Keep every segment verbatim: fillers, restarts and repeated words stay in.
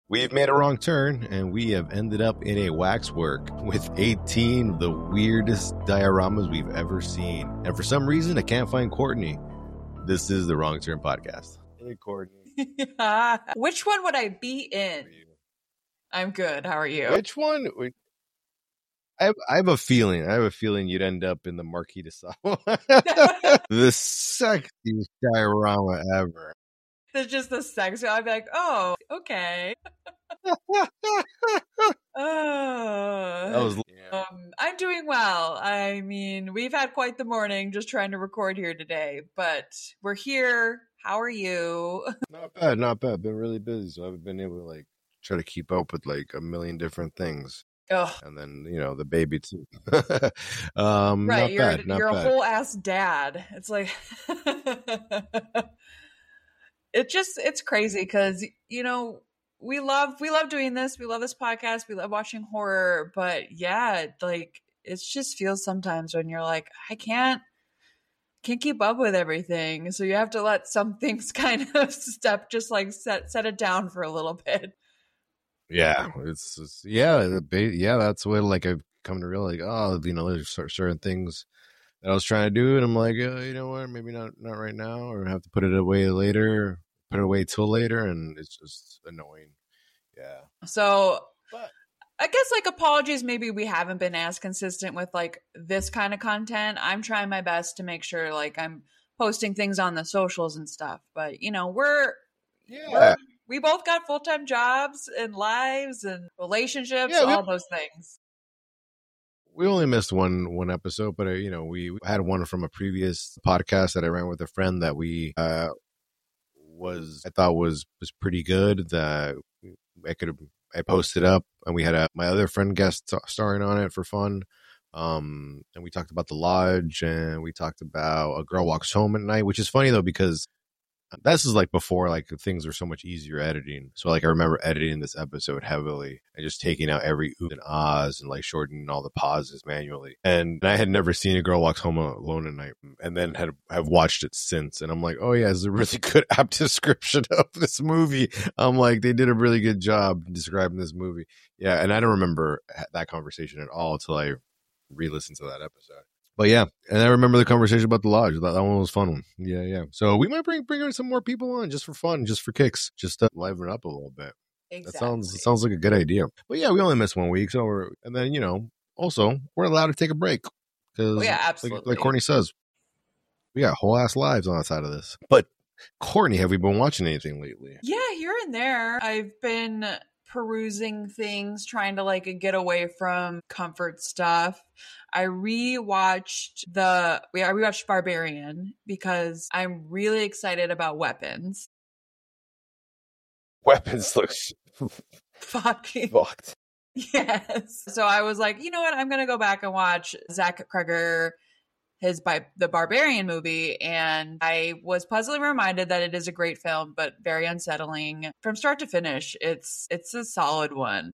We've made a wrong turn, and we have ended up in a waxwork with eighteen of the weirdest dioramas we've ever seen. And for some reason, I can't find Courtney. This is the Wrong Turn Podcast. Hey, Courtney. Which one would I be in? I'm good. How are you? Which one? I have, I have a feeling. I have a feeling you'd end up in the Marquis de Sade. The sexiest diorama ever. There's just the sex. I'd be like, oh, okay. That uh, was, yeah. um, I'm doing well. I mean, we've had quite the morning just trying to record here today, but we're here. How are you? Not bad, not bad. Been really busy, so I've been able to like try to keep up with like a million different things. Ugh. And then, you know, the baby too. um, right, not you're, bad, not you're bad. a whole ass dad. It's like... It just, it's crazy because, you know, we love, we love doing this. We love this podcast. We love watching horror. But yeah, like, it just feels sometimes when you're like, I can't, can't keep up with everything. So you have to let some things kind of step, just like set, set it down for a little bit. Yeah, it's, it's yeah, the ba- yeah, that's what like I've come to realize, like, oh, you know, there's certain things that I was trying to do. And I'm like, oh, you know what, maybe not, not right now, or have to put it away later. Put it away till later, and it's just annoying. Yeah. So but I guess like apologies, maybe we haven't been as consistent with like this kind of content. I'm trying my best to make sure like I'm posting things on the socials and stuff. But you know, we're yeah, we're, we both got full-time jobs and lives and relationships, yeah, we, all those things. We only missed one one episode, but uh, you know, we had one from a previous podcast that I ran with a friend that we uh was I thought was was pretty good. That I could I posted up, and we had a my other friend guest starring on it for fun. Um, and we talked about the lodge, and we talked about A Girl Walks Home at Night, which is funny though because this is like before like things were so much easier editing. So like I remember editing this episode heavily and just taking out every ooh and ahs and like shortening all the pauses manually. And I had never seen A Girl Walks Home Alone at Night, and then had have watched it since. And I'm like, oh yeah, it's a really good apt description of this movie. I'm like, they did a really good job describing this movie. Yeah, and I don't remember that conversation at all until I re-listened to that episode. But yeah, and I remember the conversation about the lodge. That, that one was a fun one. Yeah, yeah. So we might bring bring in some more people on just for fun, just for kicks, just to liven it up a little bit. Exactly. That sounds that sounds like a good idea. But yeah, we only missed one week, so we're and then you know also we're allowed to take a break because oh, yeah, absolutely. Like, like Courtney says, we got whole ass lives on the side of this. But Courtney, have we been watching anything lately? Yeah, here and there. I've been perusing things, trying to like get away from comfort stuff. I rewatched the we I rewatched Barbarian because I'm really excited about Weapons. Weapons looks fucking fucked. Yes. So I was like, you know what? I'm gonna go back and watch Zach Cregger, his by the Barbarian movie, and I was pleasantly reminded that it is a great film, but very unsettling from start to finish. It's it's a solid one.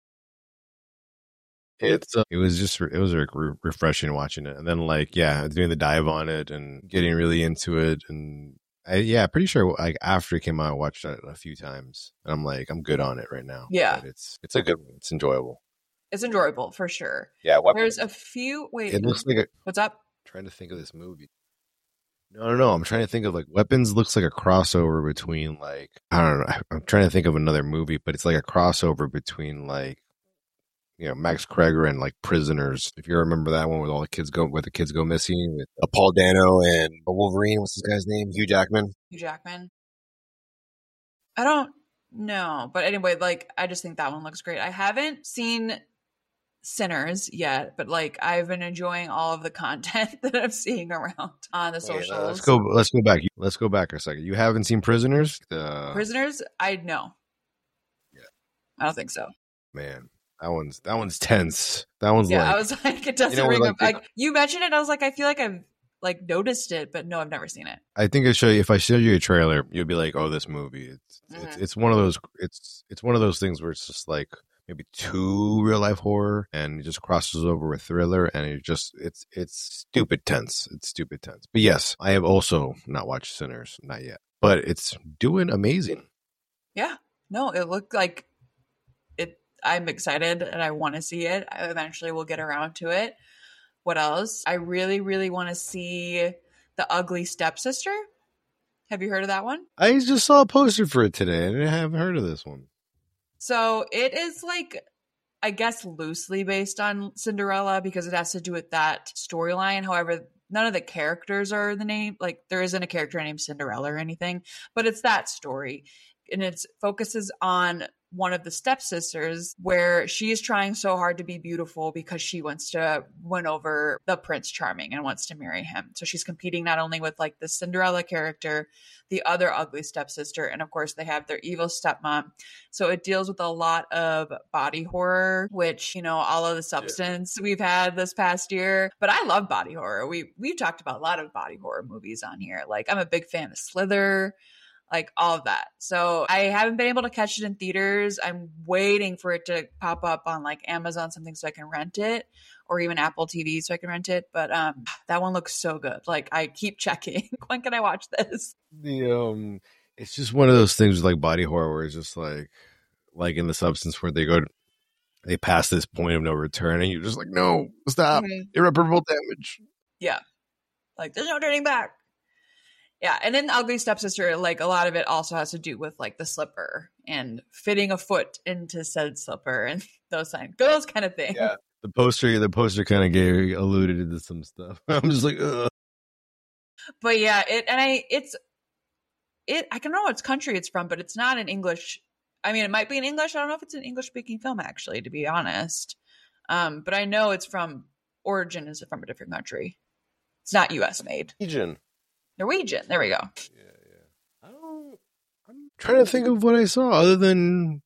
It's uh, it was just it was like re- refreshing watching it, and then like yeah, doing the dive on it and getting really into it, and I, yeah, pretty sure like after it came out, I watched it a few times, and I'm like I'm good on it right now. Yeah, but it's it's a good one. It's enjoyable. It's enjoyable for sure. Yeah, what, there's a few. Wait, it looks like a, what's up? I'm trying to think of this movie. No, no, no. I'm trying to think of like Weapons looks like a crossover between like I don't know. I'm trying to think of another movie, but it's like a crossover between like. You know, Max Cregger and like Prisoners. If you remember that one with all the kids go, where the kids go missing with uh, Paul Dano and uh, Wolverine. What's this guy's name? Hugh Jackman. Hugh Jackman. I don't know, but anyway, like I just think that one looks great. I haven't seen Sinners yet, but like I've been enjoying all of the content that I'm seeing around on the socials. Wait, uh, let's go. Let's go back. Let's go back a second. You haven't seen Prisoners? Uh, Prisoners? I know. Yeah, I don't think so. Man. That one's that one's tense. That one's yeah, like I was like, it doesn't you know, ring like, a, like you mentioned it. I was like, I feel like I've like noticed it, but no, I've never seen it. I think I show you if I show you a trailer, you'll be like, oh, this movie. It's mm-hmm. it's it's one of those it's it's one of those things where it's just like maybe too real life horror and it just crosses over with thriller and it just it's it's stupid tense. It's stupid tense. But yes, I have also not watched Sinners, not yet, but it's doing amazing. Yeah, no, it looked like. I'm excited and I want to see it. I eventually will get around to it. What else? I really, really want to see The Ugly Stepsister. Have you heard of that one? I just saw a poster for it today. I haven't heard of this one. So it is like, I guess, loosely based on Cinderella because it has to do with that storyline. However, none of the characters are the name. Like, there isn't a character named Cinderella or anything, but it's that story. And it focuses on one of the stepsisters where she is trying so hard to be beautiful because she wants to win over the Prince Charming and wants to marry him. So she's competing not only with like the Cinderella character, the other ugly stepsister, and of course they have their evil stepmom. So it deals with a lot of body horror, which, you know, all of the substance yeah. we've had this past year. But I love body horror. We we've talked about a lot of body horror movies on here. Like, I'm a big fan of Slither, like all of that. So I haven't been able to catch it in theaters. I'm waiting for it to pop up on like Amazon something so I can rent it, or even Apple T V so I can rent it. But um, that one looks so good. Like, I keep checking. When can I watch this? The um, it's just one of those things with like body horror where it's just like, like in The Substance where they go, to, they pass this point of no return, and you're just like, no, stop, mm-hmm. irreparable damage. Yeah, like there's no turning back. Yeah, and in Ugly Stepsister, like a lot of it also has to do with like the slipper and fitting a foot into said slipper and those kind, those kind of things. Yeah, the poster, the poster kind of gave alluded to some stuff. I'm just like, ugh. But yeah, it and I, it's it. I don't know what country it's from, but it's not in English. I mean, it might be in English. I don't know if it's an English speaking film, actually, to be honest. Um, but I know it's from origin is from a different country. It's not U S made. Norwegian. Norwegian. There we go. Yeah, yeah. I don't. I'm trying to think of what I saw other than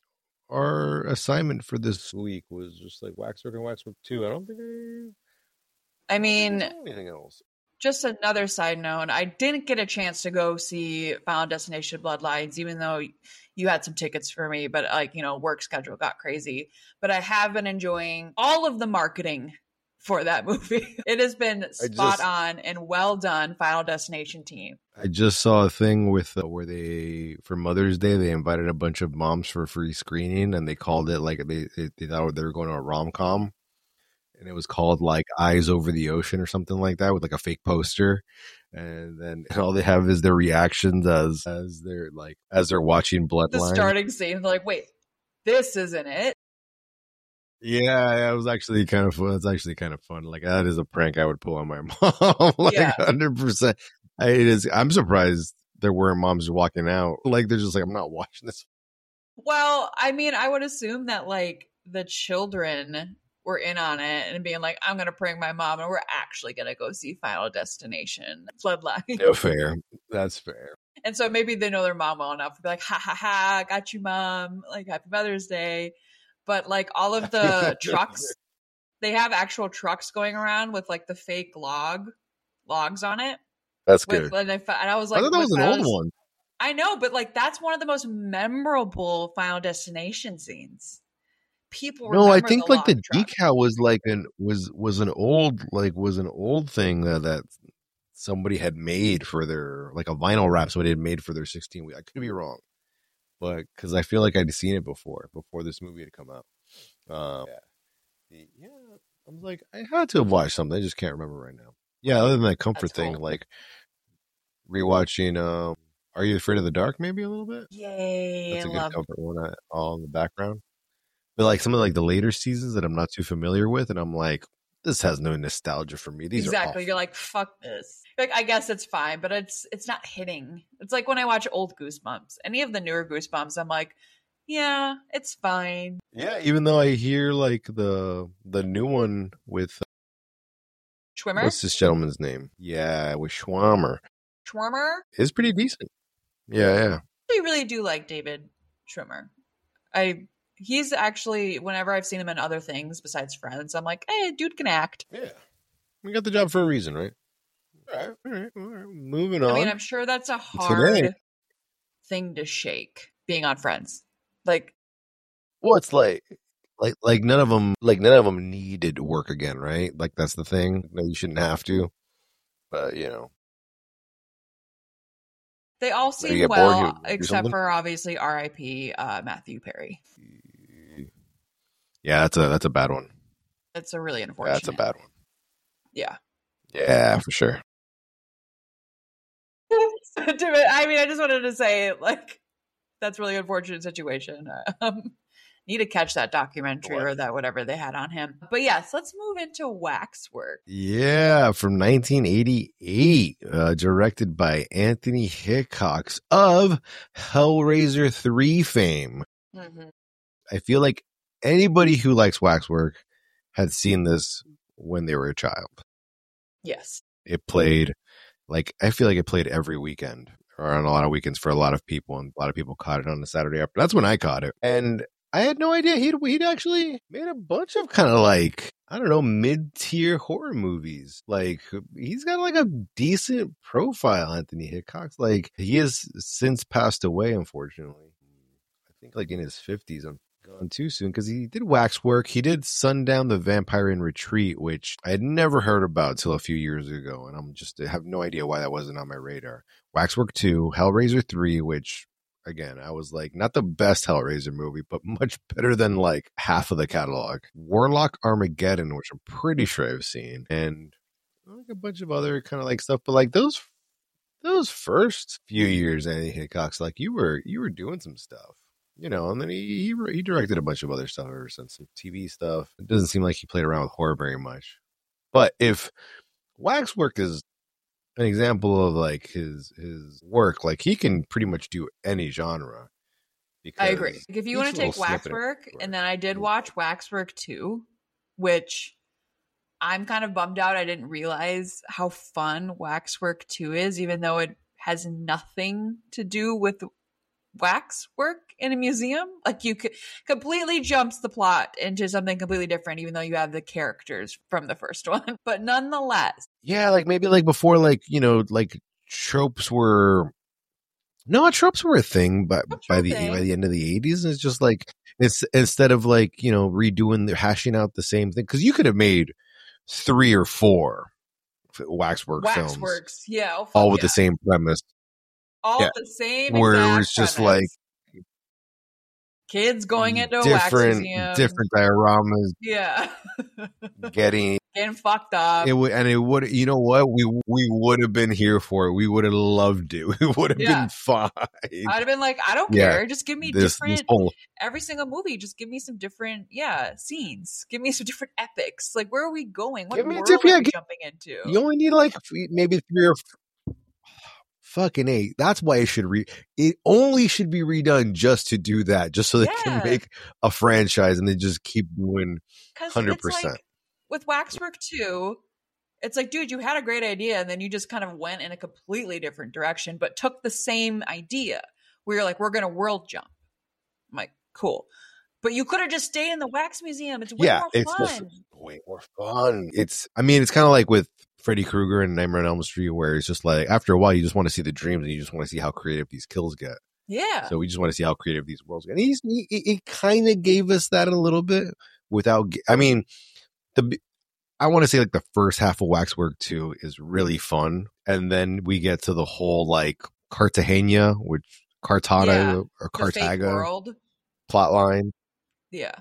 our assignment for this week was just like Waxwork and Waxwork two. I don't think I. I mean, I anything else. Just another side note. I didn't get a chance to go see Final Destination Bloodlines, even though you had some tickets for me. But like, you know, work schedule got crazy. But I have been enjoying all of the marketing for that movie. It has been spot just, on and well done, Final Destination team. I just saw a thing with uh, where they, for Mother's Day, they invited a bunch of moms for a free screening, and they called it like they they, they thought they were going to a rom-com, and it was called like Eyes Over the Ocean or something like that with like a fake poster, and then all they have is their reactions as as they're like as they're watching Bloodline. The starting scene, they're like, wait, this isn't it. Yeah, it was actually kind of fun. It's actually kind of fun. Like, that is a prank I would pull on my mom. Like, yeah. one hundred percent. I, it is. I'm surprised there weren't moms walking out. Like, they're just like, I'm not watching this. Well, I mean, I would assume that, like, the children were in on it and being like, I'm going to prank my mom and we're actually going to go see Final Destination Bloodline. No, fair. That's fair. And so maybe they know their mom well enough to be like, ha ha ha, got you, mom. Like, happy Mother's Day. But like all of the trucks, they have actual trucks going around with like the fake log logs on it. That's with, good. And I, and I was like, I thought that was an old one. I know, but like that's one of the most memorable Final Destination scenes. People no, I think the like the truck. decal was like an was was an old like was an old thing that that somebody had made for their like a vinyl wrap somebody had made for their sixteen week. I could be wrong. But because I feel like I'd seen it before, before this movie had come out. Um, yeah. yeah, I was like, I had to have watched something. I just can't remember right now. Yeah, other than that comfort That's thing, cool. Like rewatching um, Are You Afraid of the Dark maybe a little bit? Yay. That's a I good love comfort one all in the background. But like some of like the later seasons that I'm not too familiar with, and I'm like, this has no nostalgia for me. These exactly. Are You're like, fuck this. Like, I guess it's fine, but it's it's not hitting. It's like when I watch old Goosebumps. Any of the newer Goosebumps, I'm like, yeah, it's fine. Yeah, even though I hear like the the new one with Schwimmer. What's this gentleman's name? Yeah, with Schwammer. Schwammer is pretty decent. Yeah, yeah. I really do like David Schwimmer. I he's actually whenever I've seen him in other things besides Friends, I'm like, hey, dude can act. Yeah, we got the job for a reason, right? All right, all right, all right. Moving on. I mean, I'm sure that's a hard Today. thing to shake. Being on Friends, like, well, it's like, like, like none of them, like none of them needed to work again, right? Like that's the thing. No, you shouldn't have to, but you know, they all seem well, except for obviously R I P Uh, Matthew Perry. Yeah, that's a that's a bad one. That's a really Yeah, unfortunate. that's a bad one. Yeah. Yeah, for sure. I mean, I just wanted to say, like, that's a really unfortunate situation. Um, need to catch that documentary What? or that whatever they had on him. But yes, let's move into Waxwork. Yeah, from nineteen eighty-eight, uh, directed by Anthony Hickox of Hellraiser three fame. Mm-hmm. I feel like anybody who likes Waxwork had seen this when they were a child. Yes. It played, like, I feel like it played every weekend or on a lot of weekends for a lot of people, and a lot of people caught it on the Saturday after. That's when I caught it. And I had no idea he'd, he'd actually made a bunch of kind of like, I don't know, mid-tier horror movies. Like, he's got like a decent profile, Anthony Hickox. Like, he has since passed away, unfortunately. I think like in his fifties. I'm gone too soon because he did Waxwork. He did Sundown the Vampire in Retreat, which I had never heard about till a few years ago. And I'm just, I have no idea why that wasn't on my radar. Waxwork two, Hellraiser three, which again, I was like, not the best Hellraiser movie, but much better than like half of the catalog. Warlock Armageddon, which I'm pretty sure I've seen, and like a bunch of other kind of like stuff. But like those, those first few years, Anthony Hickox, like you were, you were doing some stuff, you know. And then he he, he directed a bunch of other stuff ever since, some T V stuff. It doesn't seem like he played around with horror very much. But if Waxwork is an example of like his his work, like he can pretty much do any genre. I agree. Like if you want to take Waxwork, Waxwork, and then I did watch Waxwork two, which I'm kind of bummed out I didn't realize how fun Waxwork two is, even though it has nothing to do with waxwork in a museum. Like you could completely jumps the plot into something completely different, even though you have the characters from the first one. But nonetheless, yeah, like maybe like before, like, you know, like tropes were no tropes were a thing, but Tropes by were a the thing. by the end of the eighties, it's just like it's instead of like, you know, redoing the hashing out the same thing, because you could have made three or four Waxwork films, Waxworks, yeah, oh, fuck all with yeah. the same premise. all Yeah. the same Where it exact was just premise. like kids going into a wax different museum. different dioramas, Yeah. getting Getting fucked up. it would, and it would, you know what, we we would have been here for it. We would have loved it. We would have Yeah. been fine. I'd have been like, I don't Yeah. care. Just give me This, different this whole every single movie. Just give me some different, yeah, scenes. Give me some different epics. Like, where are we going? What Give me a world diff- are yeah, we give- jumping into? you only need like maybe three or f- fucking eight. That's why it should re. It only should be redone just to do that, just so they Yeah. can make a franchise and they just keep doing. Because one hundred it's percent. like with Waxwork two, it's like, dude, you had a great idea, and then you just kind of went in a completely different direction, but took the same idea where you're like, we're going to world jump. I'm like, cool. But you could have just stayed in the wax museum. It's way Yeah, more it's fun. just way more fun. It's, I mean, it's kind of like with Freddy Krueger and Nightmare on Elm Street, where it's just like after a while you just want to see the dreams and you just want to see how creative these kills get. Yeah. So we just want to see how creative these worlds get. And he's, he, he kind of gave us that a little bit without. I mean, the I want to say like the first half of Waxwork two is really fun, and then we get to the whole like Cartagena, which Cartada Yeah, or the fake Cartaga world. plot line. Yeah.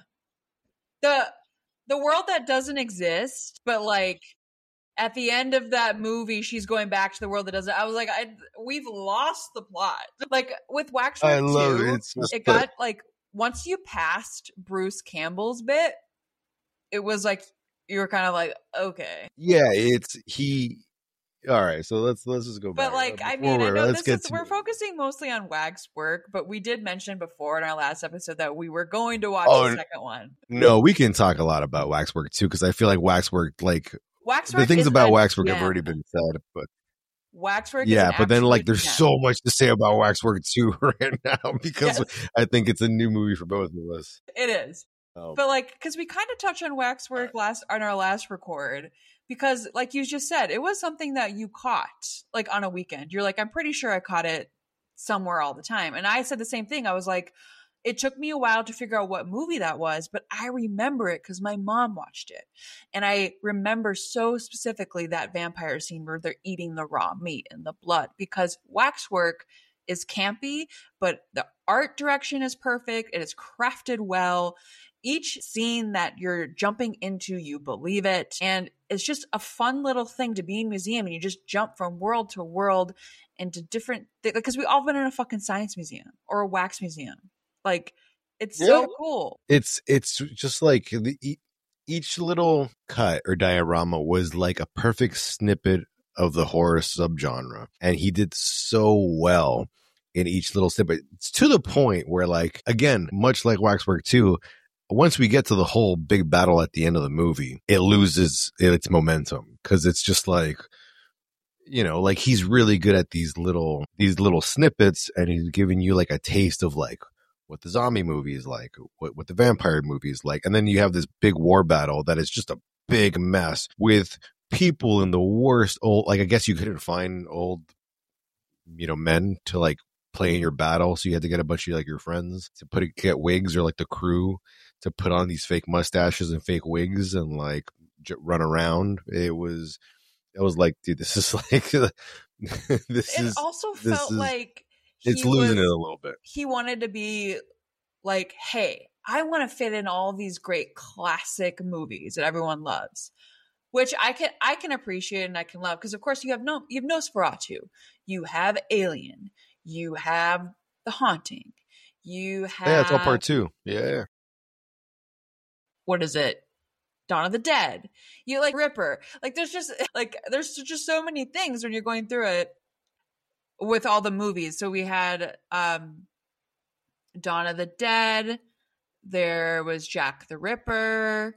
The the world that doesn't exist, but like at the end of that movie, she's going back to the world that doesn't. I was like, I we've lost the plot. Like with Waxwork I love two, it. It's just it the- got like once you passed Bruce Campbell's bit, it was like you were kind of like, okay. Yeah, it's he. All right, so let's let's just go back. But like, I Before mean, I we're- know let's this get is to we're it. focusing mostly on Waxwork, but we did mention before in our last episode that we were going to watch Oh, the n- second one. No, we can talk a lot about Waxwork too, because I feel like Waxwork, like Waxwork the things is about a Waxwork have gem. already been said, but Waxwork is yeah, an but then like absolute there's gem. so much to say about Waxwork two right now because Yes. I think it's a new movie for both of us. It is. Um, But like, because we kind of touched on Waxwork last on our last record, because like you just said, it was something that you caught like on a weekend. You're like, I'm pretty sure I caught it somewhere all the time. And I said the same thing. I was like, it took me a while to figure out what movie that was, but I remember it because my mom watched it. And I remember so specifically that vampire scene where they're eating the raw meat and the blood, because Waxwork is campy, but the art direction is perfect. It is crafted well. each scene that you're jumping into, you believe it. And it's just a fun little thing to be in a museum and you just jump from world to world into different things. Because we all been in a fucking science museum or a wax museum. Like, it's yeah. so cool. It's, it's just like the, each little cut or diorama was like a perfect snippet of the horror subgenre. And he did so well in each little snippet. It's to the point where, like, again, much like Waxwork two, once we get to the whole big battle at the end of the movie, it loses its momentum because it's just like, you know, like he's really good at these little, these little snippets, and he's giving you like a taste of like what the zombie movie is like, what, what the vampire movie is like. And then you have this big war battle that is just a big mess with people in the worst old, like, I guess you couldn't find old, you know, men to like play in your battle. So you had to get a bunch of like your friends to put it, get wigs, or like the crew to put on these fake mustaches and fake wigs and like j- run around. It was, it was like, dude, this is like, this it is also this felt is, like it's losing was, it a little bit. He wanted to be like, hey, I want to fit in all these great classic movies that everyone loves, which I can I can appreciate and I can love, because of course you have no you have Nosferatu, you have Alien, you have The Haunting, you have yeah, it's all part two. Yeah, what is it? Dawn of the Dead. You like Ripper. Like there's just like there's just so many things when you're going through it with all the movies. So we had um Dawn of the Dead. There was Jack the Ripper.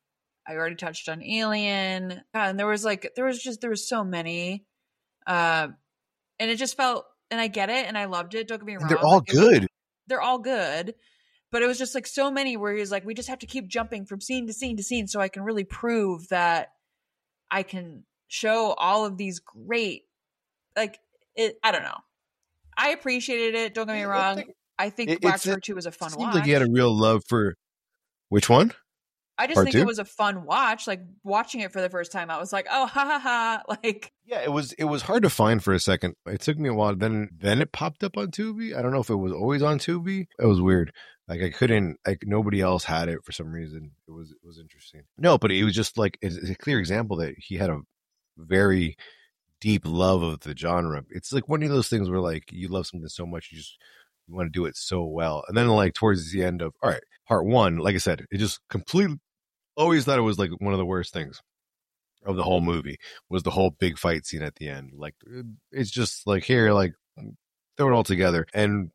I already touched on Alien. God, and there was like there was just there was so many. Uh, and it just felt, and I get it and I loved it. Don't get me wrong. And they're all like, good. Was, they're all good. But it was just like so many where he was like, we just have to keep jumping from scene to scene to scene so I can really prove that I can show all of these great, like, it. I don't know. I appreciated it. Don't get me wrong. I think it, Waxwork two was a fun it watch. Like he had a real love for, which one? I just Part think two? It was a fun watch. Like watching it for the first time, I was like, oh, ha ha ha. Like, yeah, it was, it was hard to find for a second. It took me a while. Then, then it popped up on Tubi. I don't know if it was always on Tubi. It was weird. Like I couldn't, like nobody else had it for some reason. It was, it was interesting. No, but it was just like, it's a clear example that he had a very deep love of the genre. It's like one of those things where like you love something so much, you just, you want to do it so well. And then like towards the end of, all right, part one, like I said, it just completely, always thought it was like one of the worst things of the whole movie was the whole big fight scene at the end. Like it's just like here, like throw it all together. And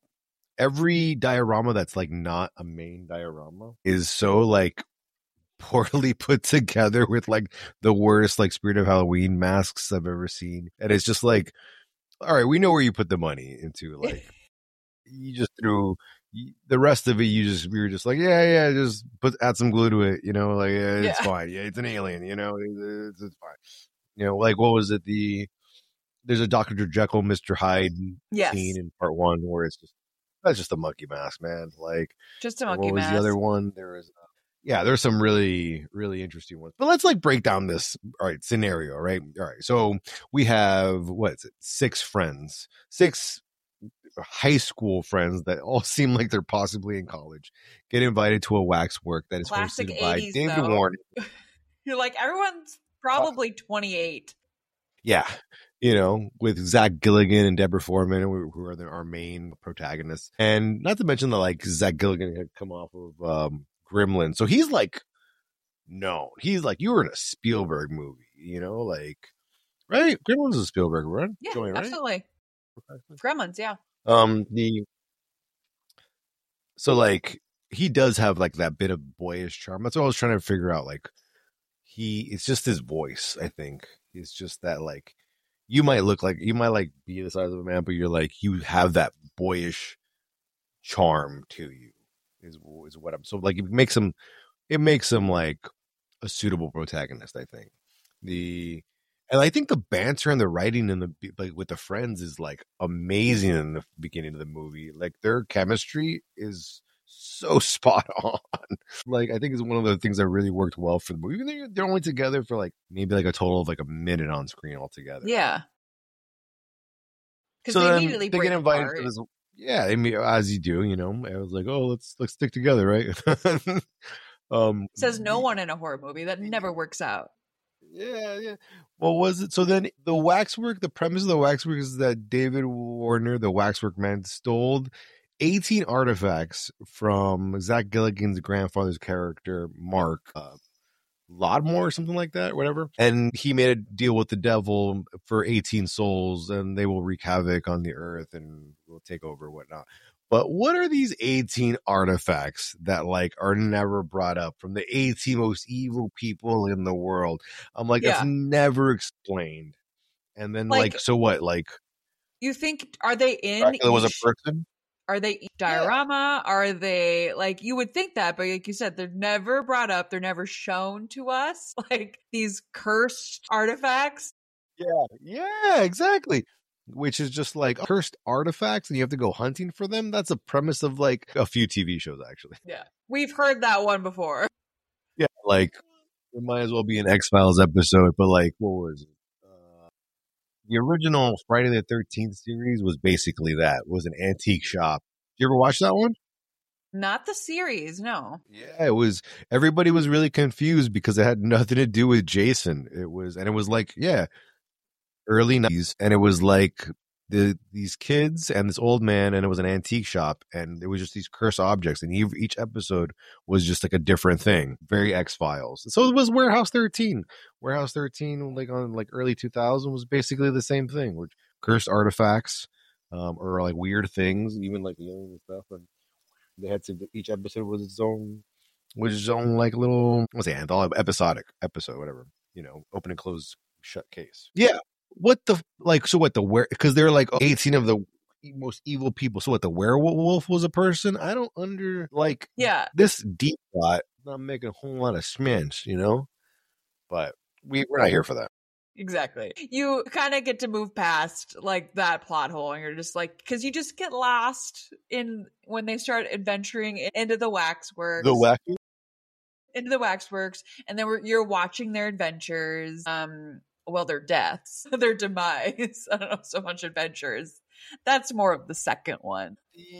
every diorama that's like not a main diorama is so like poorly put together with like the worst like Spirit of Halloween masks I've ever seen. And it's just like, all right, we know where you put the money into. Like you just threw the rest of it. You just, we were just like, yeah, yeah, just put, add some glue to it. You know, like yeah, it's yeah. fine. Yeah. It's an alien, you know, it's, it's fine. You know, like what was it? The, there's a Doctor Jekyll, Mister Hyde yes. scene in part one where it's just, that's just a monkey mask, man. Like just a monkey what was mask. The other one? There was, uh, yeah, there's some really, really interesting ones. But let's like break down this, all right, scenario, right? All right. So we have, what is it? Six friends, six high school friends that all seem like they're possibly in college, get invited to a waxwork that is Classic hosted by eighties, David though. Warner. You're like, everyone's probably twenty-eight. Yeah. You know, with Zach Gilligan and Deborah Foreman, who are the, our main protagonists. And not to mention that, like, Zach Gilligan had come off of um, Gremlins. So he's, like, known. He's, like, you were in a Spielberg movie, you know? Like, right? Gremlins is a Spielberg, right? Yeah, Joey, right? absolutely. Gremlins, yeah. Um, the So, like, he does have, like, that bit of boyish charm. That's what I was trying to figure out. Like, he, it's just his voice, I think. It's just that, like, you might look like, you might like be the size of a man, but you're like, you have that boyish charm to you is, is what I'm, so like it makes him, it makes him like a suitable protagonist, I think. The, and I think the banter and the writing and the, like with the friends is like amazing in the beginning of the movie. Like their chemistry is so spot on. Like I think it's one of the things that really worked well for the movie. Even though they're only together for like maybe like a total of like a minute on screen altogether. Yeah. So they then immediately they break get invited apart. to this. Yeah, I mean, as you do, you know, I was like, oh, let's let's stick together, right? um, Says no the, one in a horror movie. That never works out. yeah, yeah. What was it? So then the waxwork, the premise of the waxwork is that David Warner, the waxwork man, stole eighteen artifacts from Zach Gilligan's grandfather's character, Mark. Uh, Lodmore or something like that, whatever. And he made a deal with the devil for eighteen souls, and they will wreak havoc on the earth and will take over and whatnot. But what are these eighteen artifacts that like are never brought up from the eighteen most evil people in the world? I'm like, Yeah. that's never explained. And then like, Like- so what? Like, You think, are they in Dracula was a each- person? Are they diorama? Are they like, you would think that, but like you said, they're never brought up. They're never shown to us. Like these cursed artifacts. Yeah, yeah, exactly. Which is just like cursed artifacts and you have to go hunting for them. That's a premise of like a few T V shows, actually. Yeah. We've heard that one before. Yeah, like it might as well be an X-Files episode, but like, what was it? Uh, the original Friday the thirteenth series was basically that. It was an antique shop. You ever watch that one? Not the series, no. Yeah, it was. Everybody was really confused because it had nothing to do with Jason. It was, and it was like, yeah, early nineties, and it was like the these kids and this old man, and it was an antique shop, and it was just these cursed objects, and each, each episode was just like a different thing. Very X-Files. So it was Warehouse thirteen. Warehouse thirteen, like on like early two thousand, was basically the same thing, with cursed artifacts, um, or like weird things, even like aliens and stuff, and they had to. Each episode was its own, was its own like little, what's it, anthology, episodic episode, whatever. You know, open and close, shut case. Yeah. What the like? So what the where? Because they're like eighteen of the most evil people. So what? The werewolf was a person? I don't under like. Yeah. This deep plot. Not making a whole lot of smins, you know. But we we're not here for that. Exactly. You kind of get to move past like that plot hole, and you're just like, because you just get lost in when they start adventuring into the waxworks, The wax. into the waxworks, and then we're, you're watching their adventures. Um, well, their deaths, their demise. I don't know so much adventures. That's more of the second one.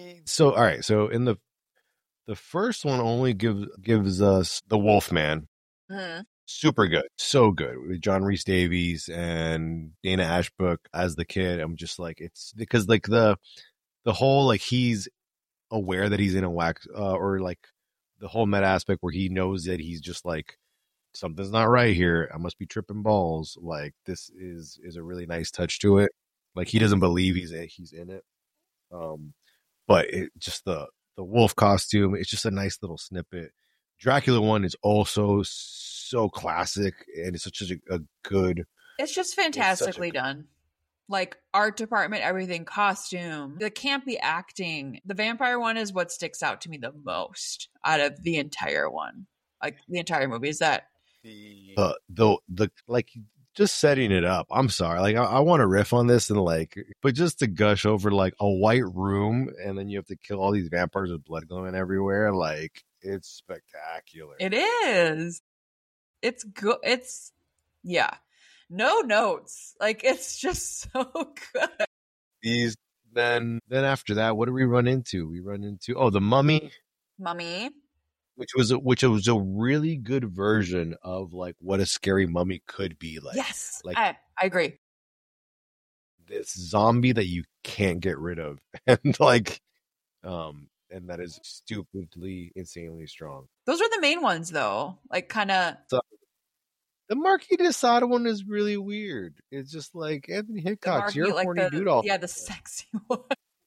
So all right. So in the the first one only gives gives us the Wolfman. Mm-hmm. Super good, so good with John Rhys Davies and Dana Ashbrook as the kid. I'm just like, it's because like the the whole like he's aware that he's in a wax uh, or like the whole meta aspect where he knows that he's just like, something's not right here. I must be tripping balls. Like this is is a really nice touch to it. Like he doesn't believe he's he's in it. Um, but it just the the wolf costume. It's just a nice little snippet. Dracula one is also so classic, and it's such a, a good. It's just fantastically it's a, done. Like art department, everything, costume, the campy acting. The vampire one is what sticks out to me the most out of the entire one. Like the entire movie is that. The the the like just setting it up. I'm sorry, like I, I want to riff on this and like, but just to gush over like a white room, and then you have to kill all these vampires with blood going everywhere. Like it's spectacular. It is. It's good. It's yeah. No notes. Like it's just so good. These then then after that, what do we run into? We run into oh the Mummy. Mummy. Which was a, which was a really good version of like what a scary mummy could be like. Yes, like I, I agree. This zombie that you can't get rid of, and like, um, and that is stupidly, insanely strong. Those are the main ones, though. Like, kind of. So, the Marquis de Sade one is really weird. It's just like Anthony Hitchcock. You're a like horny the, dude. All yeah, the sexy one.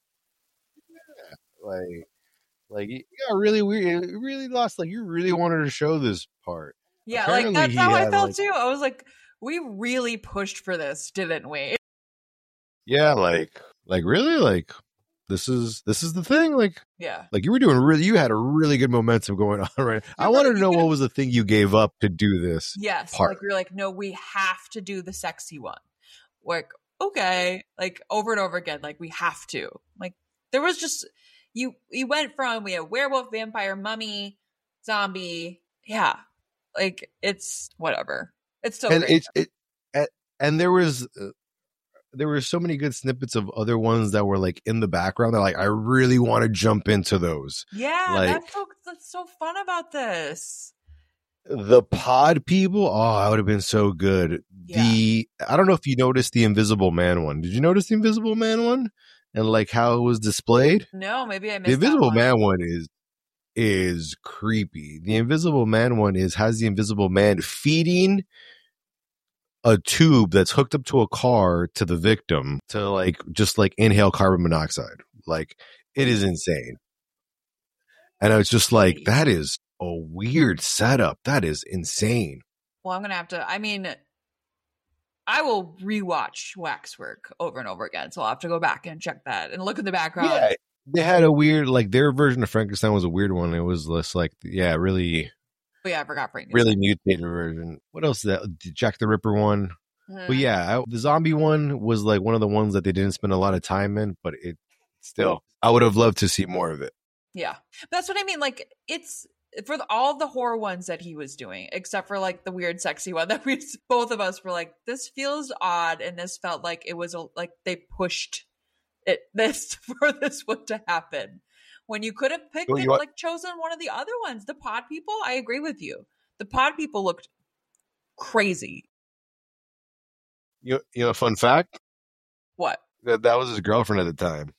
Yeah, like. Like, it got really weird. It really lost. Like, you really wanted to show this part. Yeah, Apparently like, that's how I felt, like, too. I was like, we really pushed for this, didn't we? Yeah, like, like, really? Like, this is, this is the thing? Like, yeah. Like, you were doing really, you had a really good momentum going on, right? I wanted to know what was the thing you gave up to do this Yes. part. Like, we were like, no, we have to do the sexy one. Like, okay. Like, over and over again, like, we have to. Like, there was just... You you went from we had werewolf, vampire, mummy, zombie, yeah, like it's whatever. It's so and great. it's it, and there was uh, there were so many good snippets of other ones that were like in the background. They're like, I really want to jump into those. Yeah, like, that's so that's so fun about this. The pod people, oh, that would have been so good. Yeah. The I don't know if you noticed the Invisible Man one. Did you notice the Invisible Man one and like how it was displayed? No, maybe I missed the Invisible that one. Man one is is creepy. The Invisible Man one is has the Invisible Man feeding a tube that's hooked up to a car to the victim to like just like inhale carbon monoxide. Like it is insane. And I was just like, that is a weird setup. That is insane. Well, I'm going to have to, I mean, I will rewatch Waxwork over and over again. So I'll have to go back and check that and look in the background. Yeah, they had a weird, like their version of Frankenstein was a weird one. It was less like, yeah, really. Oh, yeah, I forgot Frankenstein. Really mutated version. What else? That Jack the Ripper one. Mm-hmm. But yeah, I, the zombie one was like one of the ones that they didn't spend a lot of time in, but it still, I would have loved to see more of it. Yeah, that's what I mean. Like it's for the, all the horror ones that he was doing, except for like the weird, sexy one that we both of us were like, this feels odd, and this felt like it was a, like they pushed it this for this one to happen. When you could have picked, oh, it, like chosen one of the other ones, the pod people. I agree with you. The pod people looked crazy. You, you know, a fun fact. What? That that was his girlfriend at the time,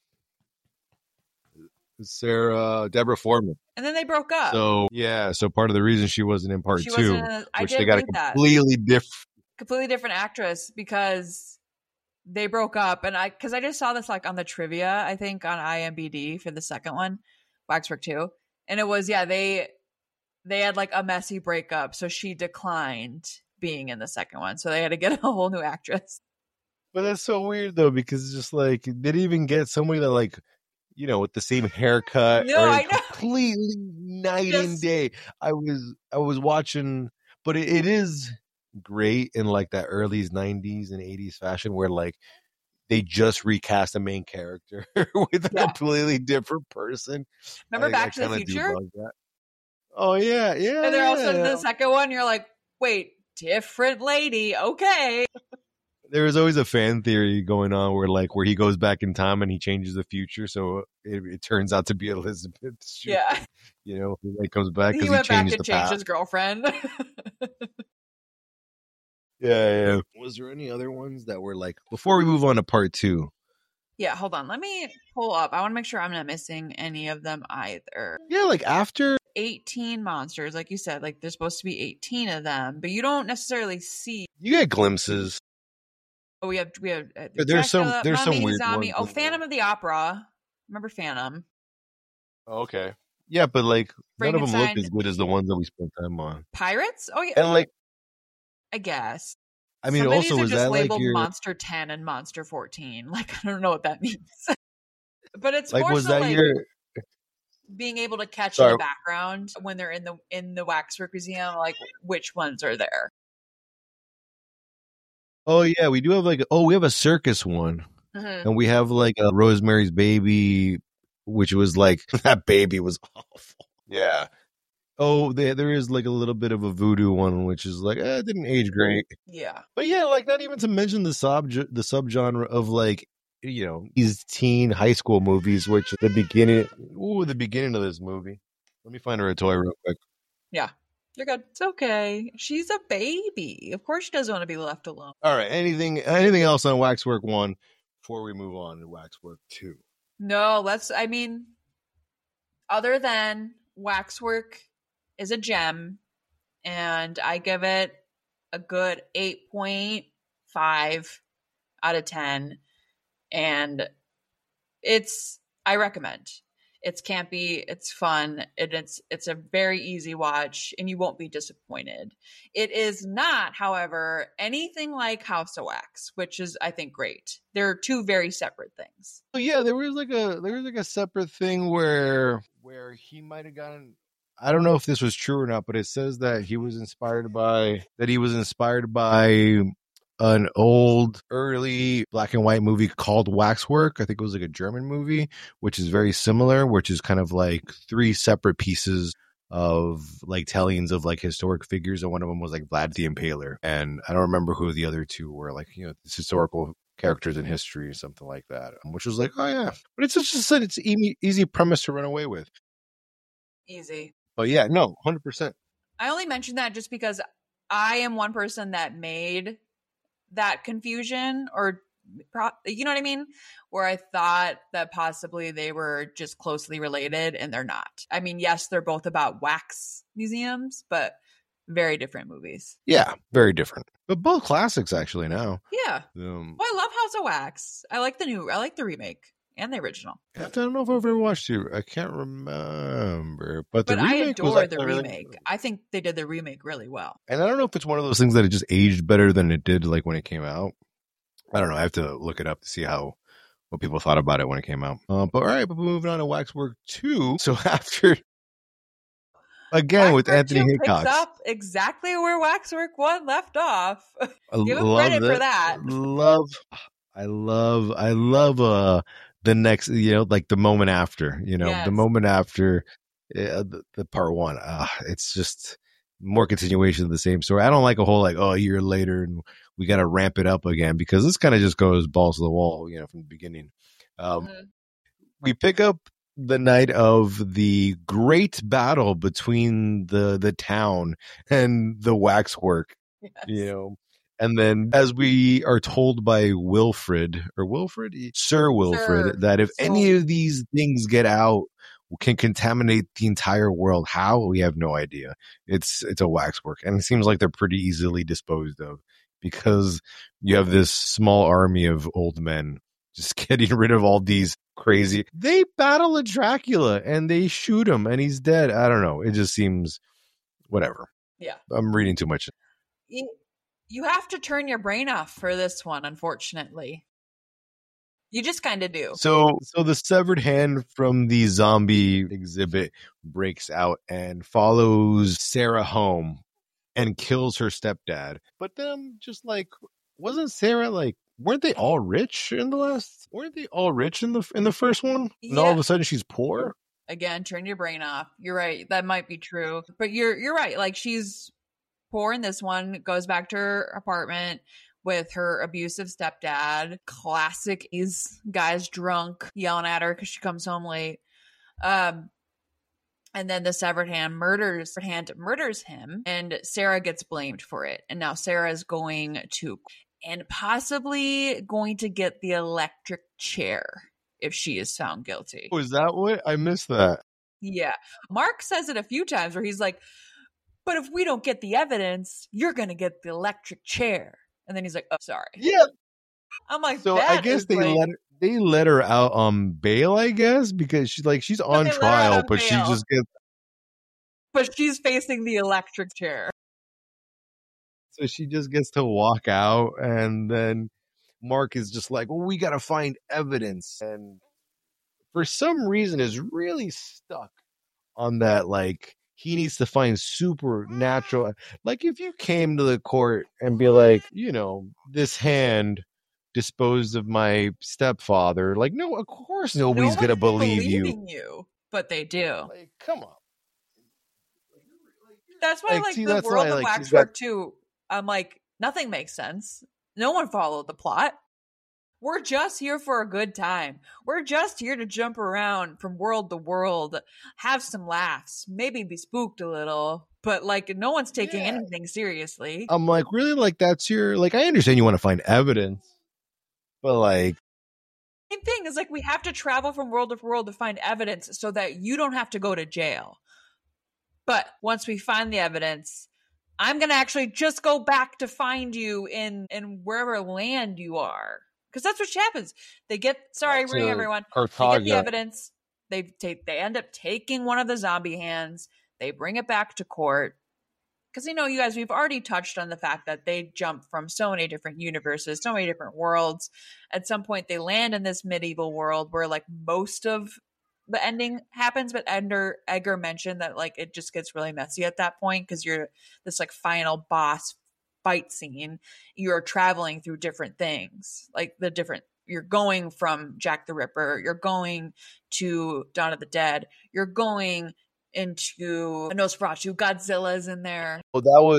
Sarah Deborah Foreman. And then they broke up. So yeah, so part of the reason she wasn't in part she two, a, which they got a completely different, completely different actress because they broke up. And I, because I just saw this like on the trivia, I think on I M D B for the second one, Waxwork two, and it was yeah they they had like a messy breakup, so she declined being in the second one, so they had to get a whole new actress. But that's so weird though, because it's just like they didn't even get somebody that like, you know, with the same haircut. No, or I know. Completely night Just... and day. I was I was watching, but it, it is great in like that early nineties and eighties fashion where like they just recast a main character with a yeah. completely different person. Remember I, Back I to the Future? Oh yeah, yeah. And they're also yeah. in the second one. You're like, wait, different lady. Okay. There was always a fan theory going on where like where he goes back in time and he changes the future, so it, it turns out to be Elizabeth. Yeah, you know, he like, comes back because he, he went changed back and the changed past. his girlfriend. yeah, yeah. Was there any other ones that were like before we move on to part two? Yeah, hold on. Let me pull up. I want to make sure I'm not missing any of them either. Yeah, like after eighteen monsters, like you said, like there's supposed to be eighteen of them, but you don't necessarily see. You get glimpses. Oh, we have we have uh, there's Dracula, some there's Mummy, some weird zombie. ones. Oh, Phantom of the Opera. Remember Phantom? Oh, okay. Yeah, but like none of them look as good as the ones that we spent time on. Pirates? Oh yeah. And like, I guess. I mean, Some also are was just that labeled like your Monster ten and Monster fourteen? Like I don't know what that means. But it's like more was so that like your being able to catch Sorry. in the background when they're in the in the Waxwork Museum, like which ones are there. Oh yeah, we do have like oh we have a circus one, mm-hmm. and we have like a Rosemary's Baby, which was like that baby was awful. Yeah. Oh, there there is like a little bit of a voodoo one, which is like eh, it didn't age great. Yeah. But yeah, like not even to mention the sub the subgenre of like you know these teen high school movies, which the beginning ooh the beginning of this movie. Let me find her a toy real quick. Yeah. You're good. It's okay. She's a baby. Of course she doesn't want to be left alone. All right. Anything anything else on Waxwork one before we move on to Waxwork two? No, let's, I mean, other than Waxwork is a gem, and I give it a good eight point five out of ten. And it's, I recommend. It's campy, it's fun, and it's it's a very easy watch, and you won't be disappointed. It is not, however, anything like House of Wax, which is, I think, great. They're two very separate things. Oh yeah, there was like a there was like a separate thing where where he might have gotten. I don't know if this was true or not, but it says that he was inspired by that he was inspired by an old early black and white movie called Waxwork. I think it was like a German movie, which is very similar, which is kind of like three separate pieces of like tellings of like historic figures. And one of them was like Vlad the Impaler. And I don't remember who the other two were, like, you know, this historical characters in history or something like that, which was like, oh yeah, but it's just a, it's easy, easy premise to run away with. Easy. But yeah, no, one hundred percent. I only mentioned that just because I am one person that made that confusion, or you know what I mean? Where I thought that possibly they were just closely related, and they're not. I mean, yes, they're both about wax museums, but very different movies. Yeah, very different. But both classics actually now. Yeah. Um, well, I love House of Wax. I like the new, I like the remake and the original. I don't know if I've ever watched it. I can't remember. But the but I remake adore was the remake. Really... I think they did the remake really well. And I don't know if it's one of those things that it just aged better than it did like when it came out. I don't know. I have to look it up to see how what people thought about it when it came out. Uh, but all right, but moving on to Waxwork two. So after again Waxwork with Anthony Hickox, picks up exactly where Waxwork one left off. Give him credit that. for that. Love, I love, I love uh the next, you know, like the moment after, you know, yes. the moment after uh, the, the part one. Uh, it's just more continuation of the same story. I don't like a whole like, oh, a year later and we got to ramp it up again, because this kind of just goes balls to the wall, you know, from the beginning. Um, mm-hmm. We pick up the night of the great battle between the the town and the Waxwork, yes. you know. And then, as we are told by Wilfred, or Wilfred, Sir Wilfred, Sir. that if so, any of these things get out, can contaminate the entire world. How? We have no idea. It's it's a Waxwork, and it seems like they're pretty easily disposed of, because you have this small army of old men just getting rid of all these crazy. They battle a Dracula and they shoot him, and he's dead. I don't know. It just seems whatever. Yeah, I'm reading too much. It- You have to turn your brain off for this one, unfortunately. You just kind of do. So so the severed hand from the zombie exhibit breaks out and follows Sarah home and kills her stepdad. But then just like, wasn't Sarah like, weren't they all rich in the last, weren't they all rich in the in the first one? Yeah. And all of a sudden she's poor? Again, turn your brain off. You're right. That might be true. But you're you're right. Like, she's poor in this one, goes back to her apartment with her abusive stepdad. Classic, these guys drunk, yelling at her because she comes home late. Um, and then the severed hand murders hand murders him, and Sarah gets blamed for it. And now Sarah is going to, and possibly going to get the electric chair if she is found guilty. Was that what? I missed that. Yeah. Mark says it a few times where he's like, but if we don't get the evidence, you're going to get the electric chair. And then he's like, oh, sorry. Yeah. I'm like, so I guess they like... let her, they let her out on bail, I guess, because she's like, she's on trial, on but bail. She just gets. But she's facing the electric chair. So she just gets to walk out. And then Mark is just like, well, we got to find evidence. And for some reason is really stuck on that, like, he needs to find supernatural. Like, if you came to the court and be like, you know, this hand disposed of my stepfather, like, no, of course nobody's, nobody's gonna believe you. you. But they do. Like, come on. That's why, like, like see, the world of like, Waxwork got... too. I'm like, nothing makes sense. No one followed the plot. We're just here for a good time. We're just here to jump around from world to world, have some laughs, maybe be spooked a little, but like, no one's taking yeah. anything seriously. I'm like, really? Like, that's your, like, I understand you want to find evidence, but like. Same thing is like, we have to travel from world to world to find evidence so that you don't have to go to jail. But once we find the evidence, I'm going to actually just go back to find you in, in wherever land you are. Because that's what happens. They get, sorry, ring everyone. Cartagia. They get the evidence. They take, they end up taking one of the zombie hands. They bring it back to court. Because, you know, you guys, we've already touched on the fact that they jump from so many different universes, so many different worlds. At some point, they land in this medieval world where, like, most of the ending happens. But Edgar, Edgar mentioned that, like, it just gets really messy at that point because you're this, like, final boss fight scene. You're traveling through different things, like the different, you're going from Jack the Ripper, you're going to Dawn of the Dead, you're going into Nosferatu, Godzilla's in there. Well, that was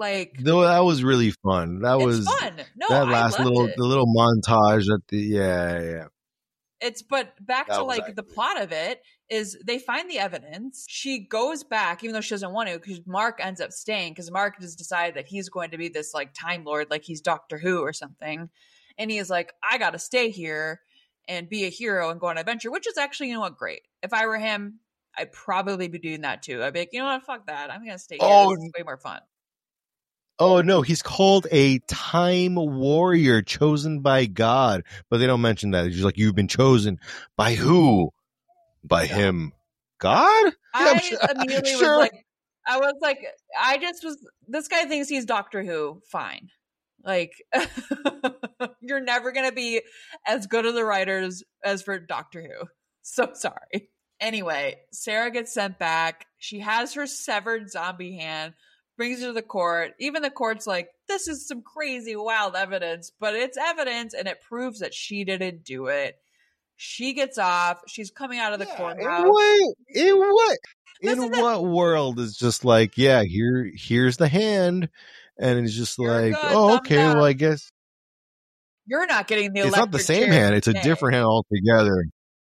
Like, though, that was really fun. That it's was fun. No, that I last loved little it. the little montage at the yeah yeah. It's but back That to was like the actually- plot of it is they find the evidence. She goes back, even though she doesn't want to, because Mark ends up staying because Mark has decided that he's going to be this like Time Lord, like he's Doctor Who or something. And he is like, I got to stay here and be a hero and go on an adventure, which is actually, you know what, great. If I were him, I'd probably be doing that too. I'd be like, you know what, fuck that. I'm going to stay here. Oh, This is way more fun. Oh no, he's called a time warrior chosen by God, but they don't mention that. He's just like, you've been chosen by who? By God. him. God? Yeah, I sure- immediately sure. was like, I was like, I just was, this guy thinks he's Doctor Who. Fine. Like, you're never going to be as good as the writers as for Doctor Who. So sorry. Anyway, Sarah gets sent back. She has her severed zombie hand, brings it to the court. Even the court's like, this is some crazy, wild evidence, but it's evidence and it proves that she didn't do it. She gets off. She's coming out of the Yeah, courthouse. In what? In what? This In is the- what world is just like, yeah, here, here's the hand, and it's just You're like, good, oh, thumbs okay, up. well, I guess You're not getting the it's not the electric same chair hand; it's a today. different hand altogether.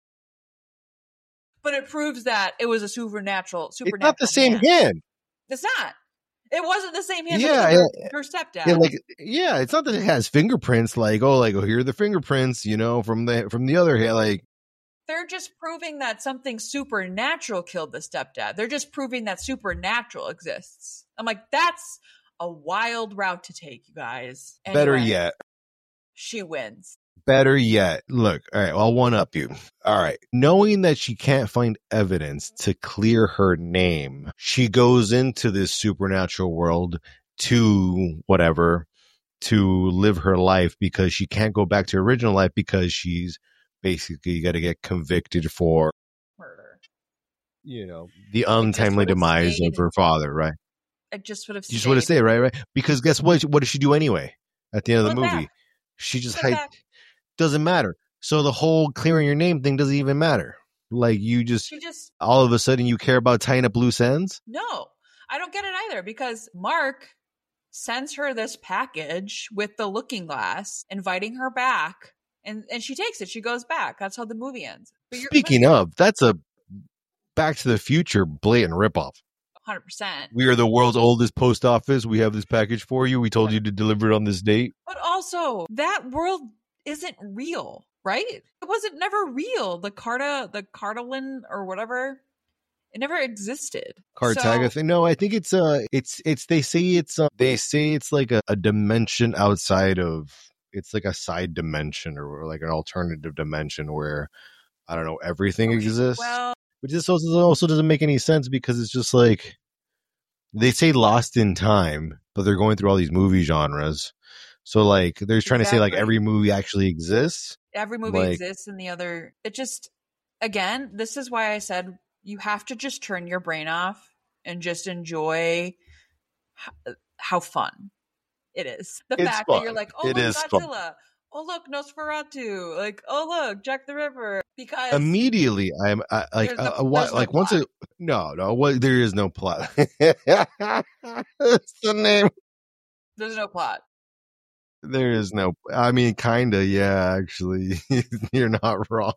But it proves that it was a supernatural, supernatural. It's not the same hand. hand. It's not. It wasn't the same hand. Yeah, Yeah, her, her stepdad. Yeah, like yeah, it's not that it has fingerprints. Like oh, like oh, here are the fingerprints, you know, from the from the other hand. Like They're just proving that something supernatural killed the stepdad. They're just proving that supernatural exists. I'm like, that's a wild route to take, you guys. better Anyway, yet, she wins. better yet. Look, all right, I'll one up you. All right, knowing that she can't find evidence to clear her name, she goes into this supernatural world to whatever to live her life because she can't go back to her original life because she's basically got to get convicted for Murder. you know the untimely would've demise stayed. of her father, right? I just would have. You just want to say, right, right? Because guess what? What does she do anyway? At the end of the Go movie, back. she just Go hide, back. doesn't matter. So the whole clearing your name thing doesn't even matter. Like you just She just all of a sudden you care about tying up loose ends. no. I don't get it either because Mark sends her this package with the looking glass, inviting her back, and and she takes it. She goes back. That's how the movie ends. But you're, Speaking of, that's a Back to the Future blatant ripoff. hundred percent. We are the world's oldest post office. We have this package for you. We told you to deliver it on this date. But also, that world isn't real, right? It wasn't never real. The Carta, the Cartalin or whatever, it never existed. Cartaga So- thing. No, I think it's uh it's it's they say it's uh, they say it's like a, a dimension outside of it's like a side dimension or like an alternative dimension where I don't know everything exists. Well, Which this also, also doesn't make any sense because it's just like they say lost in time, but they're going through all these movie genres. So like they're trying to say like Exactly. every movie actually exists. every movie Like- exists in the other. It just, again, this is why I said you have to just turn your brain off and just enjoy how, how fun it is. The It's fact fun. that you're like, oh, It look, is fun. Godzilla. Oh, look, Nosferatu. Like, oh, look, Jack the Ripper. Because Immediately, I'm I, like There's no- uh, what there's no like once plot. it no no what there is no plot. That's the name. there's no plot. There is no. I mean, kinda. Yeah, actually, you're not wrong.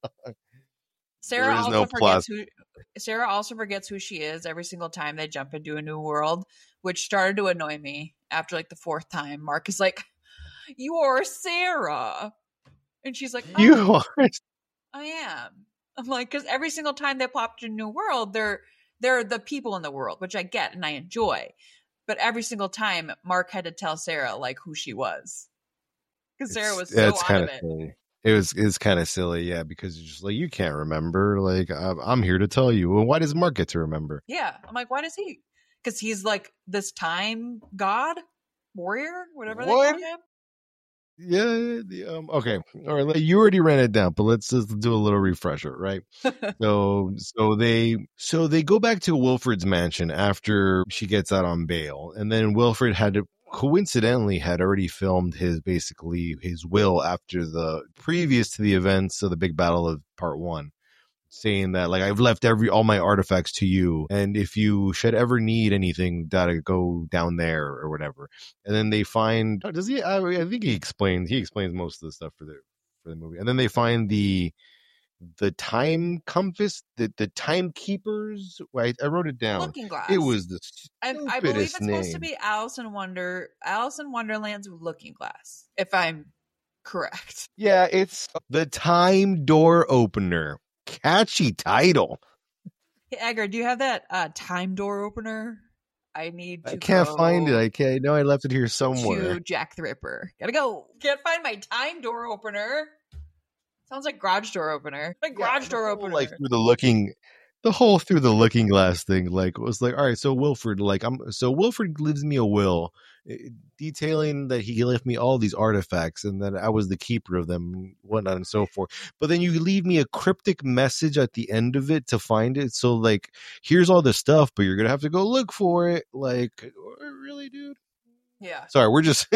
Sarah There is also no plot. forgets who Sarah also forgets who she is every single time they jump into a new world, which started to annoy me after like the fourth time. Mark is like, "You are Sarah," and she's like, oh, You are. I am." I'm like, because every single time they pop to a new world, they're they're the people in the world, which I get and I enjoy. But every single time, Mark had to tell Sarah like who she was because Sarah was so it's out kind of of it. silly. It was it's kind of silly, yeah, because you're just like you can't remember. Like I'm, I'm here to tell you. Well, why does Mark get to remember? Yeah, I'm like, why does he? Because he's like this time god, warrior, whatever they What? call him. Yeah, the, um, okay, all right. like, You already ran it down, but let's just do a little refresher, right? so, so they, so they go back to Wilfred's mansion after she gets out on bail, and then Wilfred had to, coincidentally had already filmed his basically his will after the previous to the events of the big battle of part one. saying that like I've left every all my artifacts to you, and if you should ever need anything, gotta go down there or whatever. And then they find does he? I, I think he explains he explains most of the stuff for the for the movie. And then they find the the time compass, the the timekeepers. Right, I wrote it down. Looking Glass. It was the I, I believe it's name. supposed to be Alice in Wonder, Alice in Wonderland's Looking Glass, if I'm correct. Yeah, it's the time door opener. Catchy title. Hey, Edgar, do you have that uh, time door opener? I need to I can't go find it. I can't. No, I left it here somewhere. to Jack the Ripper. Gotta go. Can't find my time door opener. Sounds like garage door opener. Like garage yeah, door whole, opener. Like through the looking, the whole through the Looking Glass thing. Like was like, all right. So Wilfred, like I'm. So Wilfred leaves me a will, detailing that he left me all these artifacts and that I was the keeper of them, and whatnot and so forth. But then you leave me a cryptic message at the end of it to find it. So like, here's all the stuff, but you're gonna have to go look for it. Like, really, dude? Yeah. Sorry, we're just.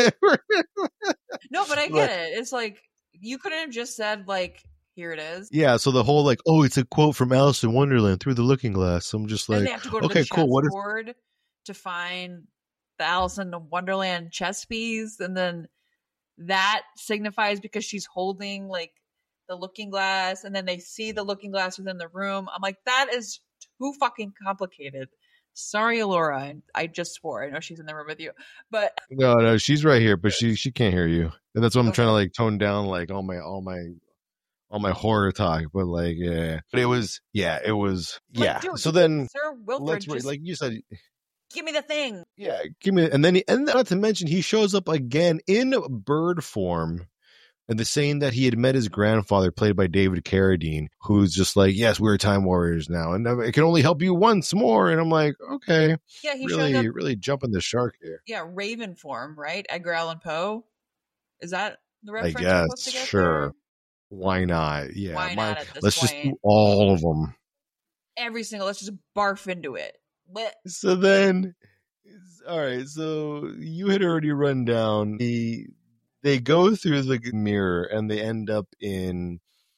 No, but I get it. It's like you couldn't have just said like, here it is. Yeah. So the whole like, oh, it's a quote from Alice in Wonderland through the Looking Glass. I'm just like, and they have to go to okay, the cool. What is board to find the Alice in Wonderland chess piece, and then that signifies because she's holding like the Looking Glass, and then they see the Looking Glass within the room. I'm like, that is too fucking complicated. Sorry, Laura. I just swore. I know she's in the room with you, but no, no, she's right here, but she she can't hear you, and that's what I'm okay. trying to like tone down like all my all my all my horror talk. But like, yeah, but it was yeah, it was like, yeah. Dude, so then Sir Wilfred, let's just like you said. give me the thing. Yeah, give me, and then he, and not to mention he shows up again in bird form, and the saying that he had met his grandfather, played by David Carradine, who's just like, "Yes, we're Time Warriors now, and it can only help you once more." And I'm like, "Okay, Yeah, he really, showed up, really jumping the shark here." Yeah, Raven form, right? Edgar Allan Poe. Is that the reference? I we're guess, supposed to get sure. there? Why not? Yeah, Why my- not at this let's point? just do all of them. Every single. Let's just barf into it. Blech. So then, all right. So you had already run down the. They go through the mirror and they end up in.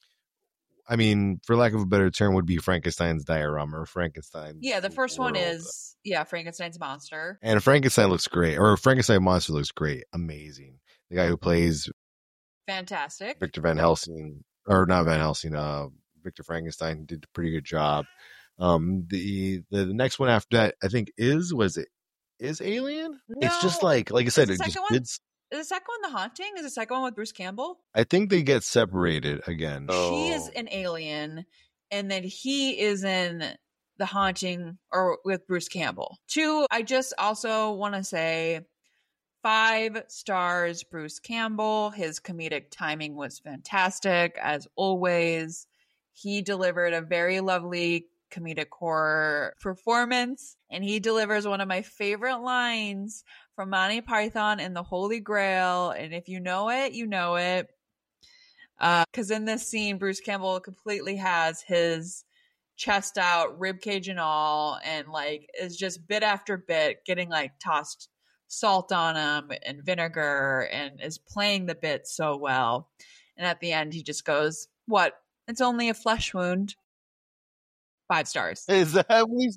I mean, for lack of a better term, would be Frankenstein's diorama or Frankenstein. Yeah, the first one world. is yeah, Frankenstein's monster. And Frankenstein looks great, or Frankenstein monster looks great, amazing. The guy who plays Fantastic. Victor Van Helsing, or not Van Helsing, uh, Victor Frankenstein did a pretty good job. Um, the, the the next one after that, I think is was it is Alien? No, it's just like like I said, the it just second one? did. Is the second one The Haunting? Is the second one with Bruce Campbell? I think they get separated again. She is an alien, and then he is in The Haunting or with Bruce Campbell. Two, I just also want to say five stars, Bruce Campbell. His comedic timing was fantastic, as always. He delivered a very lovely comedic horror performance, and he delivers one of my favorite lines from Monty Python and the Holy Grail. And if you know it, you know it. Because uh, in this scene, Bruce Campbell completely has his chest out, rib cage and all, and like is just bit after bit getting like tossed salt on him and vinegar, and is playing the bit so well. And at the end, he just goes, "What? It's only a flesh wound." Five stars. Is that what he's-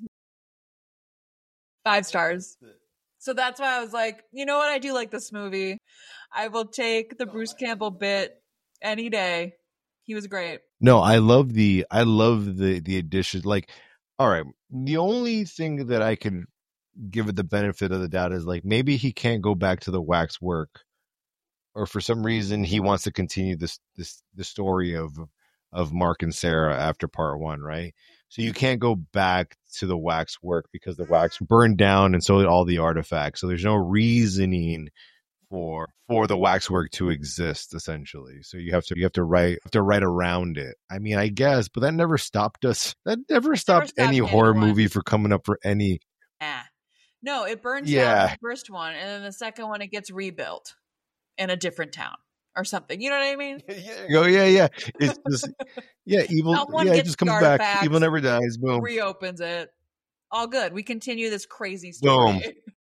Five stars. So that's why I was like, you know what? I do like this movie. I will take the Bruce Campbell bit any day. He was great. No, I love the I love the the addition. Like, all right, the only thing that I could give it the benefit of the doubt is like maybe he can't go back to the wax work, or for some reason he wants to continue this this the story of of Mark and Sarah after part one, right? So you can't go back to the wax work because the wax burned down, and so did all the artifacts. So there's no reasoning for for the waxwork to exist, essentially. So you have to you have to write have to write around it. I mean, I guess, but that never stopped us. That never stopped, stopped any horror anyone. movie for coming up for any. Ah. No, it burns Yeah. down the first one, and then the second one it gets rebuilt in a different town or something. You know what I mean? Oh yeah, yeah. It's just yeah, evil. Someone Yeah, it gets just comes the back. artifacts, Evil never dies. Boom. Reopens it. All good. We continue this crazy story. Boom.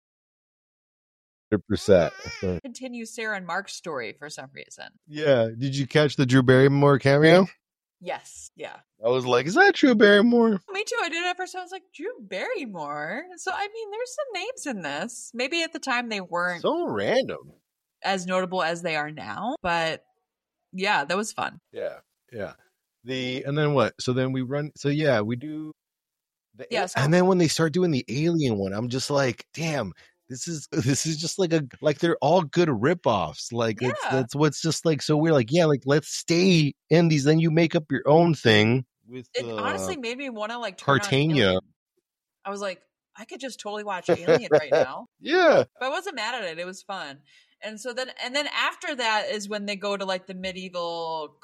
Hundred percent. Continue Sarah and Mark's story for some reason. Yeah. Did you catch the Drew Barrymore cameo? Yes. Yeah. I was like, is that Drew Barrymore? Me too. I did it at first. I was like, Drew Barrymore. So, I mean, there's some names in this. Maybe at the time they weren't So random. as notable as they are now. But yeah, that was fun. Yeah. Yeah. The and then what? So then we run. So yeah, we do. The, Yeah, so- and then when they start doing the alien one, I'm just like, damn. This is this is just like a like they're all good ripoffs. Like Yeah. that's that's what's just like so weird. Like yeah, like let's stay in these. Then you make up your own thing. With It uh, honestly made me want to like turn on Cartania. Alien. I was like, I could just totally watch Alien right now. Yeah. But I wasn't mad at it. It was fun. And so then and then after that is when they go to like the medieval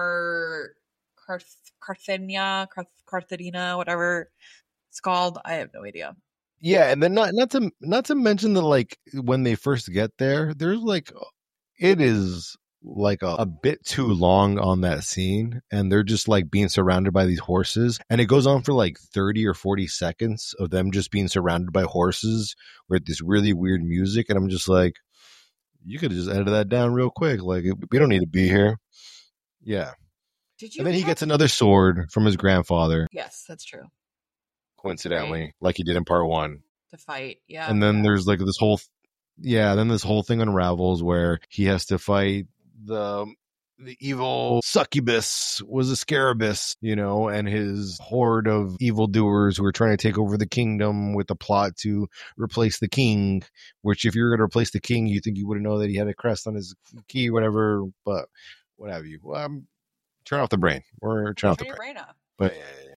Car Carth Carthenia, Carth Carthagena, whatever it's called. I have no idea. Yeah, and then not not to not to mention that like when they first get there, there's like it is like a, a bit too long on that scene, and they're just like being surrounded by these horses, and it goes on for like thirty or forty seconds of them just being surrounded by horses with this really weird music, and I'm just like, you could have just edited that down real quick. Like we don't need to be here. Yeah. Did you? And then he have- gets another sword from his grandfather. Yes, that's true. Coincidentally, Right. like he did in part one. To fight, yeah. And then yeah. there's like this whole, yeah, then this whole thing unravels where he has to fight the the evil succubus was a scarabus, you know, and his horde of evildoers who are trying to take over the kingdom with a plot to replace the king. Which, if you're going to replace the king, you think you wouldn't know that he had a crest on his key, whatever. But what have you? Well, I'm, turn off the brain. We're turn off the Turn your brain. brain off. But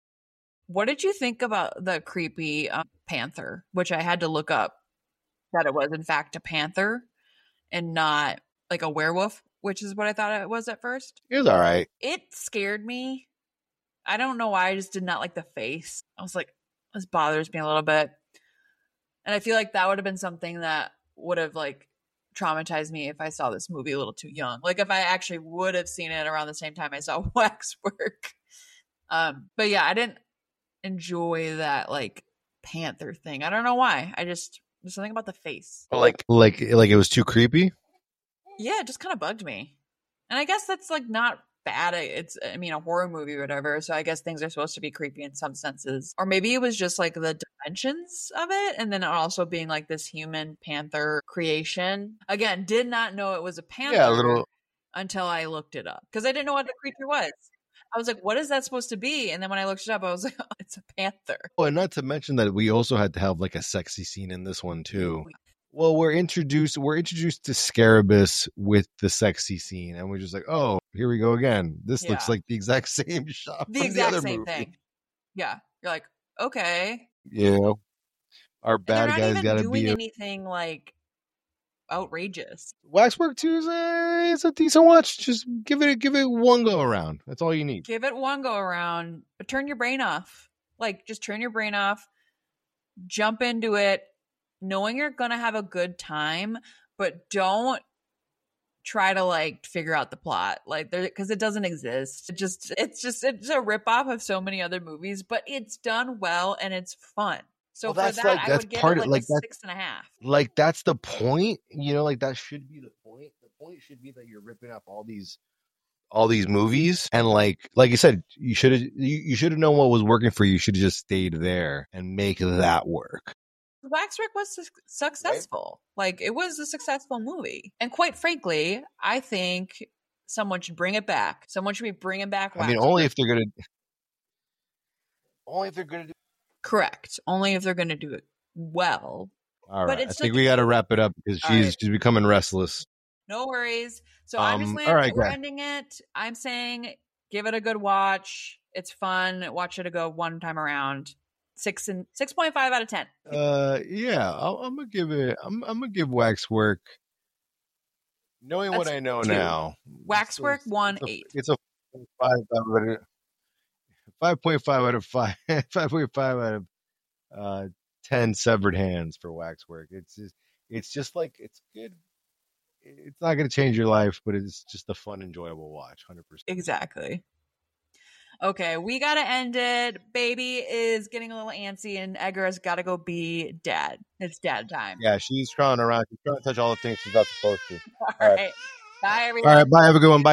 What did you think about the creepy um, panther, which I had to look up that it was in fact a panther and not like a werewolf, which is what I thought it was at first. it was all right. It scared me. I don't know why. I just did not like the face. I was like, this bothers me a little bit. And I feel like that would have been something that would have like traumatized me if I saw this movie a little too young. Like if I actually would have seen it around the same time I saw Waxwork. Um, but yeah, I didn't enjoy that like panther thing. I don't know why. I just there's something about the face. Like, like, like it was too creepy. Yeah, it just kind of bugged me. And I guess that's like not bad. It's I mean a horror movie or whatever. So I guess things are supposed to be creepy in some senses. Or maybe it was just like the dimensions of it, and then it also being like this human panther creation. Again, did not know it was a panther Yeah, a little. until I looked it up because I didn't know what the creature was. I was like, what is that supposed to be? And then when I looked it up, I was like, oh, it's a panther. Oh, and not to mention that we also had to have like a sexy scene in this one too. Well, we're introduced we're introduced to Scarabus with the sexy scene, and we're just like, oh, here we go again. This Yeah. looks like the exact same shot. The from exact the other same movie. thing. Yeah. You're like, okay. You know, our And they're bad not guys even got to doing be. A... anything like outrageous. Waxwork two is a, it's a decent watch. Just give it give it one go around. That's all you need. Give it one go around, but turn your brain off. Like, just turn your brain off, jump into it, knowing you're going to have a good time, but don't try to like figure out the plot. Like, there, because it doesn't exist. It just, it's just, it's a ripoff of so many other movies, but it's done well and it's fun. So Well, for that's that, like- I that's would give part it of- like, like, a that's- six and a half. Like that's the point. You know, like that should be the point. The point should be that you're ripping up all these all these movies, and like like you said, you should have you, you should have known what was working for you. You should have just stayed there and make that work. Waxwork was su- successful. Like, it was a successful movie. And quite frankly, I think someone should bring it back. Someone should be bringing back I mean, Waxwork. only if they're gonna only if they're gonna do. Correct. Only if they're going to do it well. All But right, I it's think like- we got to wrap it up because All she's right. she's becoming restless. No worries. So I'm just Um, landing, all right, we're go ahead. ending it. I'm saying give it a good watch. It's fun. Watch it a go one time around. Six and six point five out of ten. Uh, yeah, I'll, I'm gonna give it. I'm I'm gonna give Waxwork. Knowing what That's I know two. now, Waxwork it's a- one it's a, eight. It's a five out of five point five out of five. Five point five out of uh ten severed hands for Waxwork. It's just it's just like it's good. It's not gonna change your life, but it's just a fun, enjoyable watch. Hundred percent. Exactly. Okay, we gotta end it. Baby is getting a little antsy, and Edgar has got to go be dad. It's dad time. Yeah, she's crawling around. She's trying to touch all the things she's not supposed to. All All right. right. Bye, everyone. All right, bye. Have a good one. Bye.